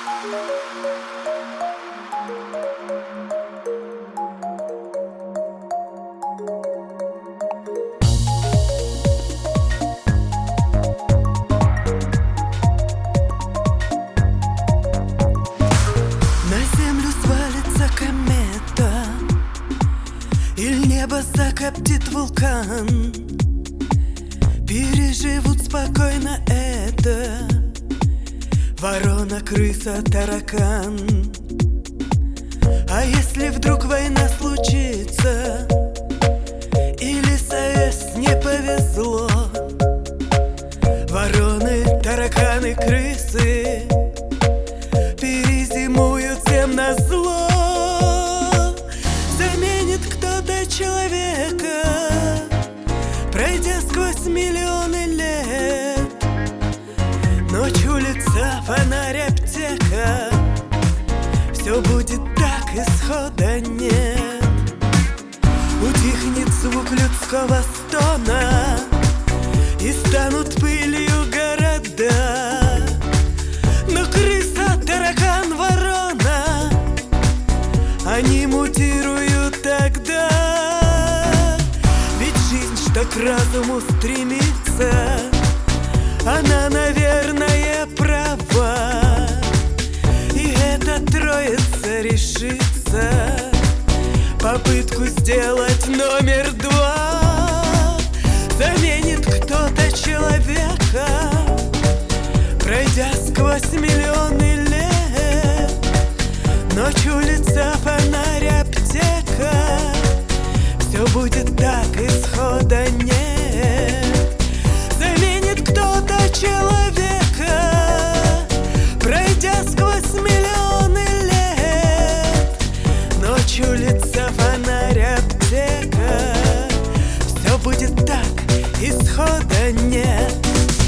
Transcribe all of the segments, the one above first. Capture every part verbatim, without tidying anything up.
Небо закоптит вулкан, переживут спокойно это ворона, крыса, таракан. А если вдруг война случится или САЭС не повезло, вороны, тараканы, крысы перезимуют всем назло. Заменит кто-то человека, пройдя сквозь миллионы лет. Ночь, улица, фонарь, аптека, все будет так, исхода нет. Утихнет звук людского стона и станут пылью города. Но крыса, таракан, ворона, они мутируют тогда. Ведь жизнь, что к разуму стремится, она, наверное, права. И эта троица решится попытку сделать номер два. Заменит кто-то человека, пройдя сквозь миллионы лет. Ночь, улица, фонарь, аптека, все будет так, исхода нет. Заменит кто-то человека, пройдя сквозь миллионы лет. Ночь, улица, фонарь, аптека, все будет так, исхода нет.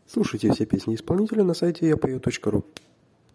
Слушайте все песни исполнителя на сайте я пою точка ру.